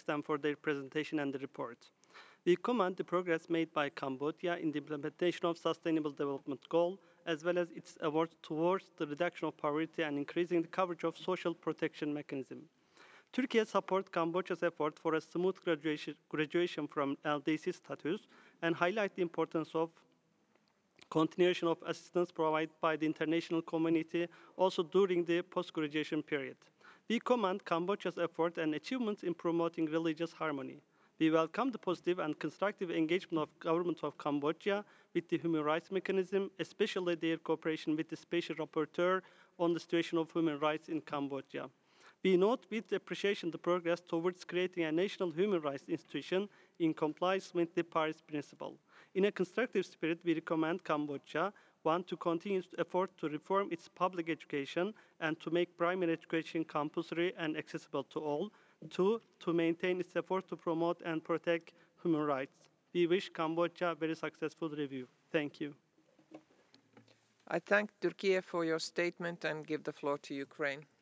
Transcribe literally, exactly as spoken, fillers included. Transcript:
thanks them for their presentation and the report. We commend the progress made by Cambodia in the implementation of Sustainable Development Goal, as well as its efforts towards the reduction of poverty and increasing the coverage of social protection mechanism. Turkey supports Cambodia's effort for a smooth graduation, graduation from L D C status and highlight the importance of continuation of assistance provided by the international community also during the post-graduation period. We commend Cambodia's effort and achievements in promoting religious harmony. We welcome the positive and constructive engagement of government of Cambodia with the human rights mechanism, especially their cooperation with the Special Rapporteur on the situation of human rights in Cambodia. We note with appreciation the progress towards creating a national human rights institution in compliance with the Paris Principle. In a constructive spirit, we recommend Cambodia, one, to continue its effort to reform its public education and to make primary education compulsory and accessible to all, two, to maintain its effort to promote and protect human rights. We wish Cambodia a very successful review. Thank you. I thank Turkey for your statement and give the floor to Ukraine.